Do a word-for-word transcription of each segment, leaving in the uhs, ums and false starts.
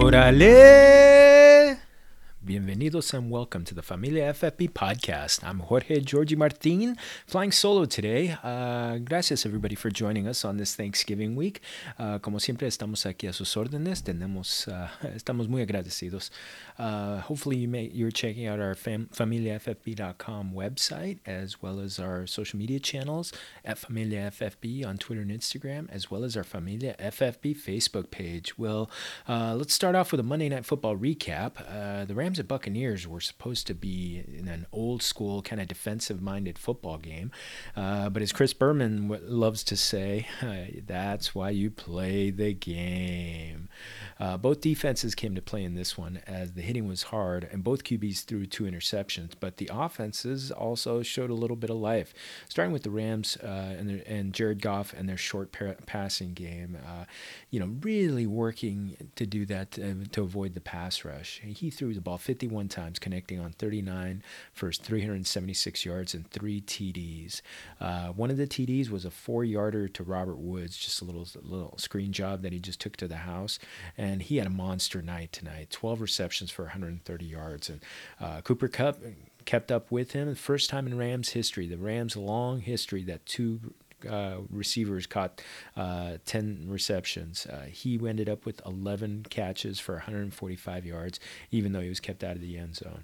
Órale! Bienvenidos and welcome to the Familia F F B podcast. I'm Jorge Georgie Martin, flying solo today. Uh, gracias everybody for joining us on this Thanksgiving week. Uh, como siempre estamos aquí a sus órdenes. Tenemos, uh, estamos muy agradecidos. Uh, hopefully you may, you're checking out our fam- familia f f b dot com website as well as our social media channels at Familia F F B on Twitter and Instagram, as well as our Familia F F B Facebook page. Well, uh, let's start off with a Monday Night Football recap. Uh, the Rams and Buccaneers were supposed to be in an old school kind of defensive minded football game. Uh, but as Chris Berman w- loves to say, uh, that's why you play the game. Uh, both defenses came to play in this one as the hitting was hard and both Q Bs threw two interceptions, but the offenses also showed a little bit of life. Starting with the Rams uh, and, their, and Jared Goff and their short par- passing game, uh, you know, really working to do that to, to avoid the pass rush. He threw the ball fifty-one times, connecting on thirty-nine for three hundred seventy-six yards and three T Ds. Uh, one of the T Ds was a four-yarder to Robert Woods, just a little little screen job that he just took to the house, and he had a monster night tonight. twelve receptions for one hundred thirty yards, and uh, Cooper Kupp kept up with him. First time in Rams history, the Rams' long history that two Uh, receivers caught uh, ten receptions. Uh, he ended up with eleven catches for one hundred forty-five yards, even though he was kept out of the end zone.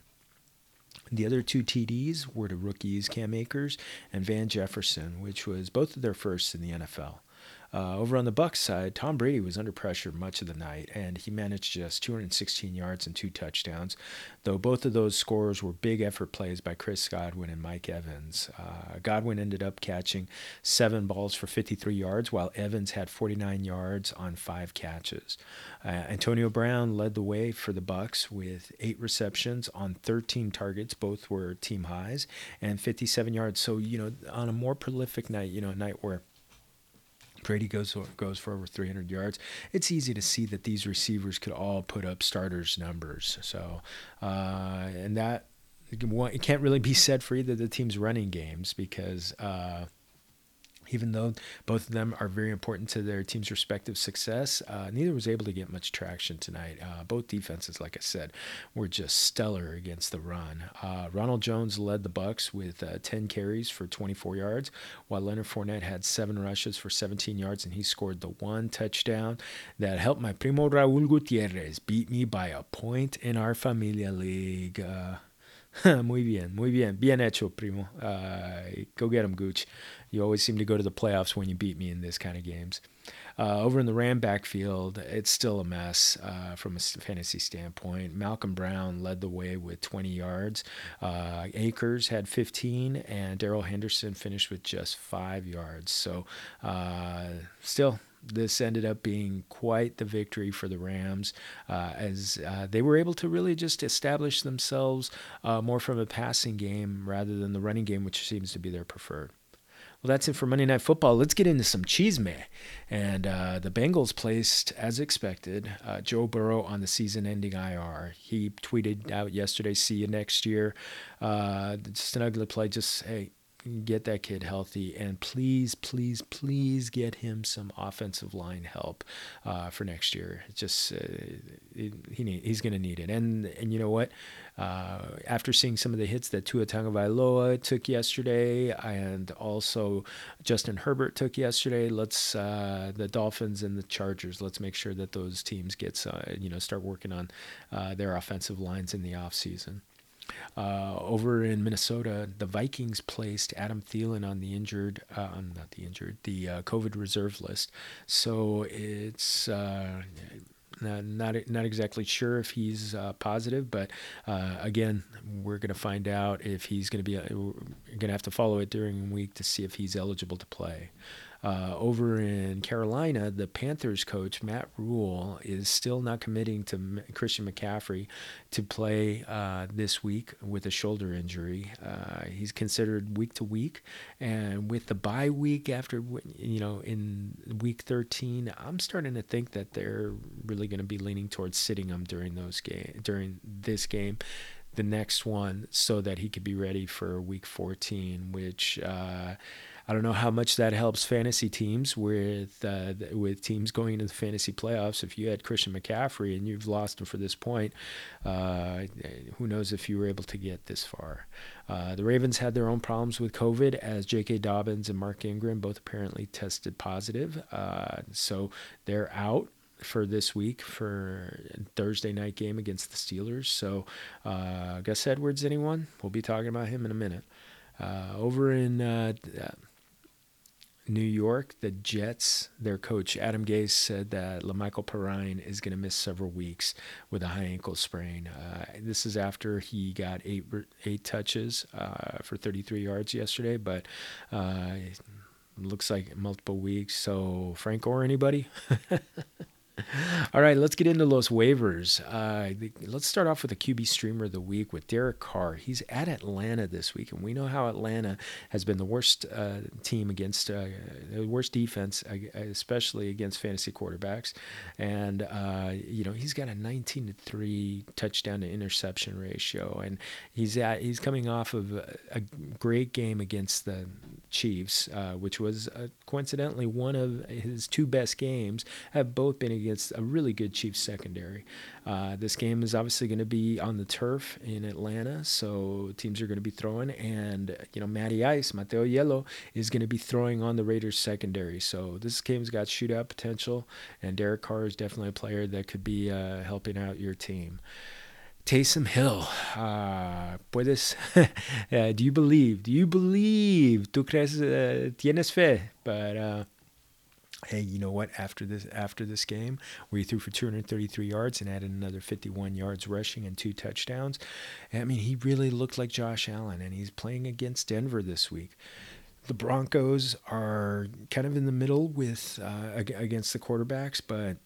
The other two T Ds were to rookies Cam Akers and Van Jefferson, which was both of their firsts in the N F L. Uh, over on the Bucs side, Tom Brady was under pressure much of the night, and he managed just two hundred sixteen yards and two touchdowns, though both of those scores were big effort plays by Chris Godwin and Mike Evans. Uh, Godwin ended up catching seven balls for fifty-three yards, while Evans had forty-nine yards on five catches. Uh, Antonio Brown led the way for the Bucs with eight receptions on thirteen targets. Both were team highs, and fifty-seven yards. So, you know, on a more prolific night, you know, a night where Brady goes goes for over three hundred yards, it's easy to see that these receivers could all put up starters numbers. So, uh, and that it can't really be said for either of the team's running games because uh, even though both of them are very important to their team's respective success, uh, neither was able to get much traction tonight. Uh, both defenses, like I said, were just stellar against the run. Uh, Ronald Jones led the Bucs with uh, ten carries for twenty-four yards, while Leonard Fournette had seven rushes for seventeen yards, and he scored the one touchdown that helped my primo Raul Gutierrez beat me by a point in our Familia League. Uh, muy bien, muy bien. Bien hecho, primo. Uh, go get him, Gooch. You always seem to go to the playoffs when you beat me in this kind of games. Uh, over in the Ram backfield, it's still a mess uh, from a fantasy standpoint. Malcolm Brown led the way with twenty yards. Uh, Akers had fifteen, and Darrell Henderson finished with just five yards. So uh, still, this ended up being quite the victory for the Rams uh, as uh, they were able to really just establish themselves uh, more from a passing game rather than the running game, which seems to be their preferred. Well, that's it for Monday Night Football. Let's get into some chisme. And uh, the Bengals placed, as expected, uh, Joe Burrow on the season-ending I R. He tweeted out yesterday, see you next year. Uh, just an ugly play. Just, hey, get that kid healthy, and please, please, please get him some offensive line help uh, for next year. It's just uh, it, he need, he's going to need it. And and you know what? Uh, after seeing some of the hits that Tua Tagovailoa took yesterday, and also Justin Herbert took yesterday, let's uh, the Dolphins and the Chargers. Let's make sure that those teams get uh, you know start working on uh, their offensive lines in the offseason. Uh, over in Minnesota, the Vikings placed Adam Thielen on the injured, uh, not the injured, the uh, COVID reserve list. So it's uh, not, not not exactly sure if he's uh, positive, but uh, again, we're going to find out if he's going to be. Uh, we're going to have to follow it during the week to see if he's eligible to play. Uh, over in Carolina, the Panthers coach, Matt Rule, is still not committing to M- Christian McCaffrey to play uh, this week with a shoulder injury. Uh, he's considered week to week. And with the bye week after, you know, in week thirteen, I'm starting to think that they're really going to be leaning towards sitting him during those game, during this game, the next one, so that he could be ready for week fourteen, which... Uh, I don't know how much that helps fantasy teams with uh, with teams going into the fantasy playoffs. If you had Christian McCaffrey and you've lost him for this point, uh, who knows if you were able to get this far. Uh, the Ravens had their own problems with COVID, as J K. Dobbins and Mark Ingram both apparently tested positive. Uh, so they're out for this week for Thursday night game against the Steelers. So uh, Gus Edwards, anyone? We'll be talking about him in a minute. Uh, over in uh, New York, the Jets, their coach Adam Gase said that LaMichael Perrine is going to miss several weeks with a high ankle sprain. Uh, this is after he got eight eight touches uh, for thirty-three yards yesterday, but uh, looks like multiple weeks. So Frank Gore, anybody? All right, let's get into those waivers. Uh, the, let's start off with the Q B streamer of the week with Derek Carr. He's at Atlanta this week, and we know how Atlanta has been the worst uh, team against, uh, the worst defense, especially against fantasy quarterbacks. And, uh, you know, he's got a nineteen to three touchdown to interception ratio, and he's at, he's coming off of a, a great game against the Chiefs, uh, which was uh, coincidentally one of his two best games, have both been against a really good Chiefs secondary. Uh, this game is obviously going to be on the turf in Atlanta, so teams are going to be throwing, and you know Matty Ice, Mateo Yellow, is going to be throwing on the Raiders secondary. So this game's got shootout potential, and Derek Carr is definitely a player that could be uh, helping out your team. Taysom Hill, uh, puedes, uh, do you believe? Do you believe? ¿Tú crees? Uh, ¿Tienes fe? But uh, hey, you know what? After this, after this game, where he threw for two hundred thirty-three yards and added another fifty-one yards rushing and two touchdowns, I mean, he really looked like Josh Allen, and he's playing against Denver this week. The Broncos are kind of in the middle with uh, against the quarterbacks, but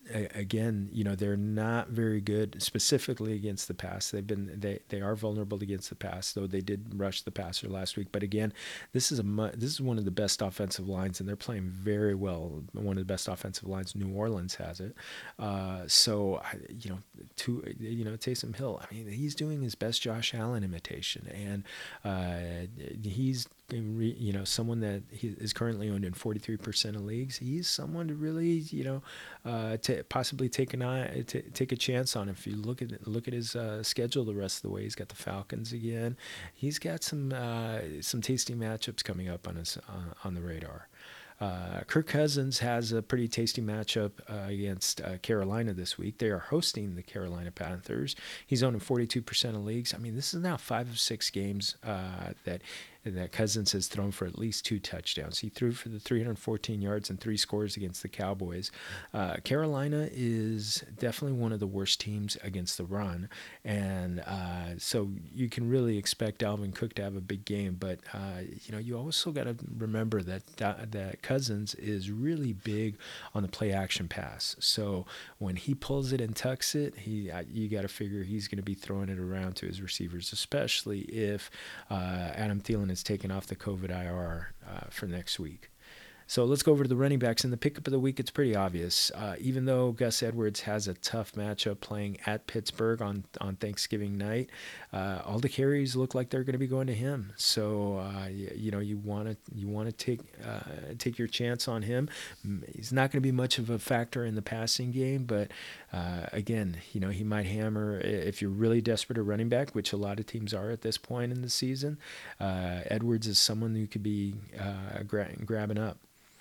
again, you know, they're not very good specifically against the pass. They've been they they are vulnerable against the pass, though they did rush the passer last week. But again, this is a this is one of the best offensive lines, and they're playing very well. One of the best offensive lines. New Orleans has it. Uh, so you know, to you know, Taysom Hill. I mean, he's doing his best Josh Allen imitation, and uh, he's. You know, someone that he is currently owned in forty-three percent of leagues. He's someone to really, you know, uh, to possibly take an eye, t- take a chance on. If you look at look at his uh, schedule the rest of the way, he's got the Falcons again. He's got some uh, some tasty matchups coming up on his uh, on the radar. Uh, Kirk Cousins has a pretty tasty matchup uh, against uh, Carolina this week. They are hosting the Carolina Panthers. He's owned in forty-two percent of leagues. I mean, this is now five of six games uh, that that Cousins has thrown for at least two touchdowns. He threw for the three hundred fourteen yards and three scores against the Cowboys. Uh, Carolina is definitely one of the worst teams against the run, and uh, so you can really expect Dalvin Cook to have a big game. But uh, you know, you also got to remember that that Cousins is really big on the play action pass. So when he pulls it and tucks it, he you got to figure he's going to be throwing it around to his receivers, especially if uh, Adam Thielen is taken off the COVID I R uh, for next week. So let's go over to the running backs. In the pickup of the week, it's pretty obvious. Uh, even though Gus Edwards has a tough matchup playing at Pittsburgh on, on Thanksgiving night, uh, all the carries look like they're going to be going to him. So uh, you, you know you want to you want to take uh, take your chance on him. He's not going to be much of a factor in the passing game, but uh, again, you know he might hammer if you're really desperate at running back, which a lot of teams are at this point in the season. Uh, Edwards is someone who could be uh, gra- grabbing up.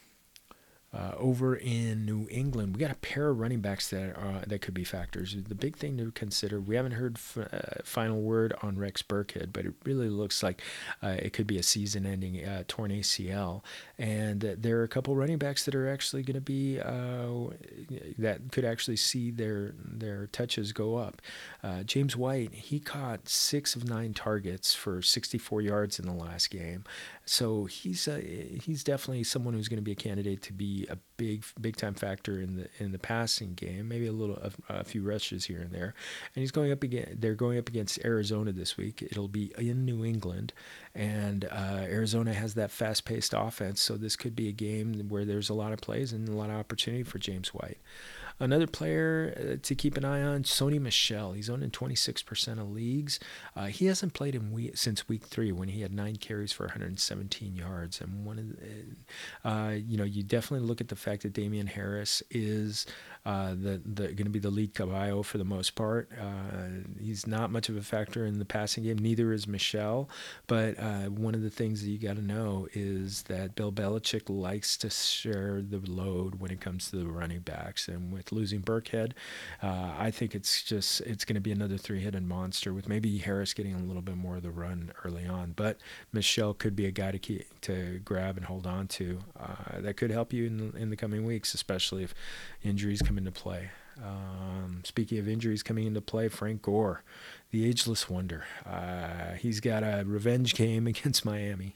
Uh, over in New England, we got a pair of running backs that are, that could be factors. The big thing to consider, we haven't heard f- uh, final word on Rex Burkhead, but it really looks like uh, it could be a season-ending uh, torn A C L. And uh, there are a couple running backs that are actually going to be uh, that could actually see their their touches go up. Uh, James White, he caught six of nine targets for sixty-four yards in the last game. So he's uh, he's definitely someone who's going to be a candidate to be a big big time factor in the in the passing game. Maybe a little a, a few rushes here and there. And he's going up again. They're going up against Arizona this week. It'll be in New England, and uh, Arizona has that fast paced offense. So this could be a game where there's a lot of plays and a lot of opportunity for James White. Another player uh, to keep an eye on, Sony Michel. He's owned in twenty-six percent of leagues. Uh, he hasn't played in week, since week three when he had nine carries for one hundred seventeen yards. And one of the, uh, you know, you definitely look at the fact that Damian Harris is uh, the the going to be the lead caballo for the most part. Uh, he's not much of a factor in the passing game. Neither is Michel. But uh, one of the things that you got to know is that Bill Belichick likes to share the load when it comes to the running backs. And with losing Burkhead, uh, I think it's just it's going to be another three-headed monster with maybe Harris getting a little bit more of the run early on. But Michel could be a guy to keep, to grab and hold on to. Uh, that could help you in, in the coming weeks, especially if injuries come into play. Um, speaking of injuries coming into play, Frank Gore, the ageless wonder. Uh, he's got a revenge game against Miami.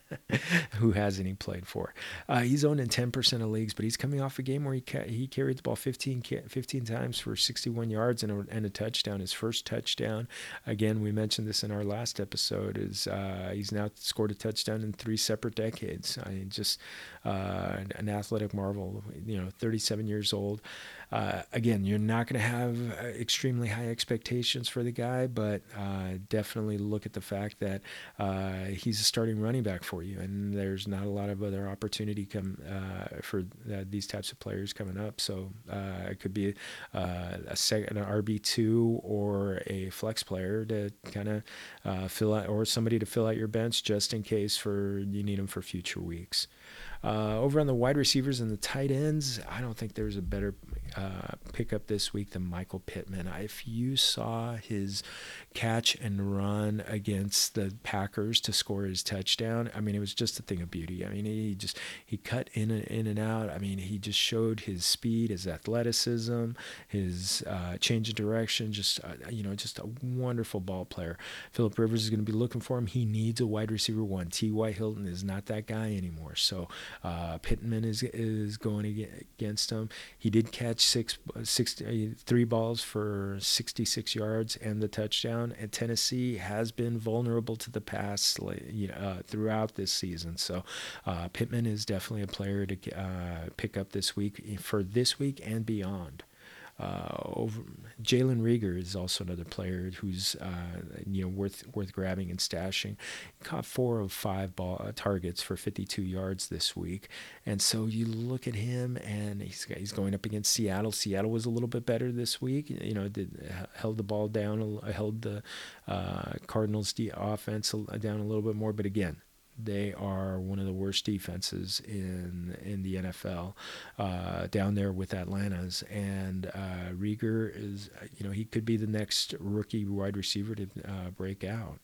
Who hasn't he played for? Uh, he's owned in ten percent of leagues, but he's coming off a game where he ca- he carried the ball fifteen, fifteen times for sixty-one yards and a, and a touchdown. His first touchdown. Again, we mentioned this in our last episode. Is uh, he's now scored a touchdown in three separate decades. I mean, just uh, an athletic marvel. You know, thirty-seven years old. Uh, again, you're not going to have extremely high expectations for the guy, but uh, definitely look at the fact that uh, he's a starting running back for you, and there's not a lot of other opportunity come uh, for uh, these types of players coming up. So uh, it could be uh, a second, an R B two or a flex player to kind of uh, fill out, or somebody to fill out your bench just in case for you need them for future weeks. Uh, over on the wide receivers and the tight ends, I don't think there's a better uh, pickup this week than Michael Pittman. If you saw his catch and run against the Packers to score his touchdown, I mean, it was just a thing of beauty. I mean, he just he cut in and in and out. I mean, he just showed his speed, his athleticism, his uh, change of direction. Just uh, you know, just a wonderful ball player. Phillip Rivers is going to be looking for him. He needs a wide receiver one. T Y. Hilton is not that guy anymore. So uh, Pittman is is going against him. He did catch six, six, three balls for sixty-six yards and the touchdown. And Tennessee has been vulnerable to the pass you know, uh, throughout this season. So uh, Pittman is definitely a player to uh, pick up this week for this week and beyond. Uh, over Jalen Reagor is also another player who's uh, you know worth worth grabbing and stashing. He caught four of five ball uh, targets for fifty-two yards this week, and so you look at him, and he's he's going up against Seattle. Seattle was a little bit better this week. You know, did held the ball down, held the uh, Cardinals' offense down a little bit more, but again, they are one of the worst defenses in in the N F L, uh, down there with Atlanta's. And uh, Reagor is, you know, he could be the next rookie wide receiver to uh, break out.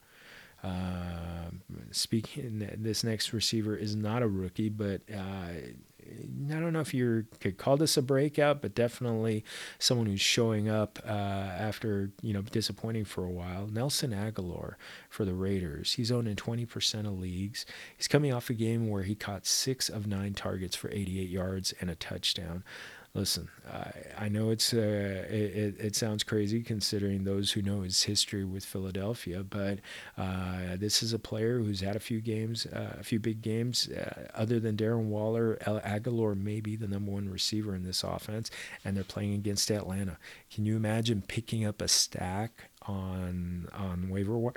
Uh, speaking, this next receiver is not a rookie, but uh, I don't know if you could call this a breakout, but definitely someone who's showing up uh, after you know disappointing for a while. Nelson Agholor for the Raiders. He's owned in twenty percent of leagues. He's coming off a game where he caught six of nine targets for eighty-eight yards and a touchdown. Listen, I, I know it's uh, it, it sounds crazy considering those who know his history with Philadelphia, but uh, this is a player who's had a few games, uh, a few big games. Uh, other than Darren Waller, El Agholor may be the number one receiver in this offense, and they're playing against Atlanta. Can you imagine picking up a stack on on waiver wire?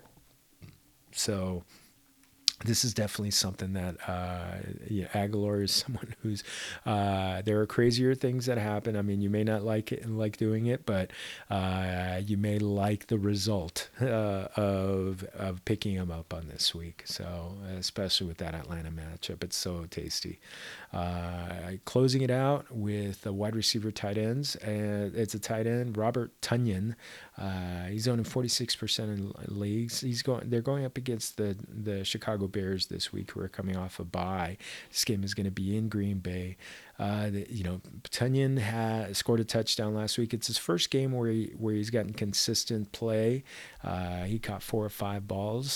So this is definitely something that uh, yeah, Agholor is someone who's uh, there are crazier things that happen. I mean, you may not like it and like doing it, but uh, you may like the result uh, of of picking him up on this week. So especially with that Atlanta matchup, it's so tasty. Uh, closing it out with the wide receiver tight ends, and it's a tight end, Robert Tonyan. Uh, he's owning forty-six percent in leagues. He's going. They're going up against the the Chicago Bears this week, who are coming off a bye. This game is going to be in Green Bay. Uh, the, you know, Tonyan has scored a touchdown last week. It's his first game where he where he's gotten consistent play. Uh, he caught four or five balls.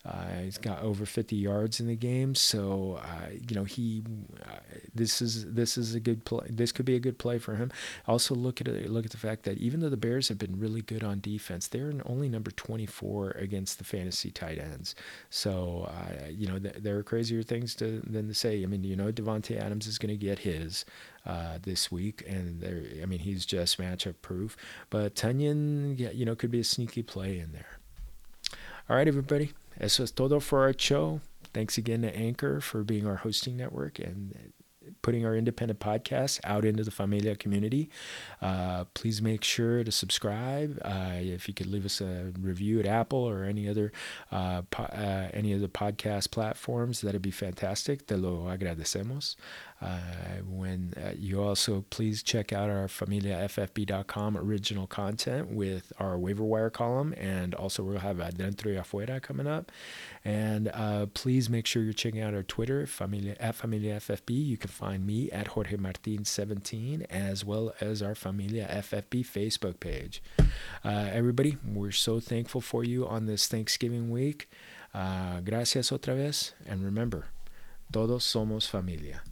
Uh, he's got over fifty yards in the game, so uh, you know he. Uh, this is this is a good play. This could be a good play for him. Also, look at it, look at the fact that even though the Bears have been really good on defense, they're only number twenty-four against the fantasy tight ends. So uh, you know th- there are crazier things to than to say. I mean, you know, Devontae Adams is going to get his uh, this week, and there. I mean, he's just matchup proof. But Tonyan, yeah, you know, could be a sneaky play in there. All right, everybody. Eso es todo for our show. Thanks again to Anchor for being our hosting network and putting our independent podcast out into the Familia community. Uh, please make sure to subscribe. Uh, if you could leave us a review at Apple or any other uh, po- uh, any of the podcast platforms, that'd be fantastic. Te lo agradecemos. Uh, when uh, you also please check out our familia f f b dot com original content with our waiver wire column, and also we'll have Adentro y Afuera coming up. And uh, please make sure you're checking out our Twitter, familia, at familia f f b. You can find me at Jorge Martin seventeen, as well as our Familia F F B Facebook page. Uh, everybody, we're so thankful for you on this Thanksgiving week. Uh, gracias otra vez, and remember, todos somos familia.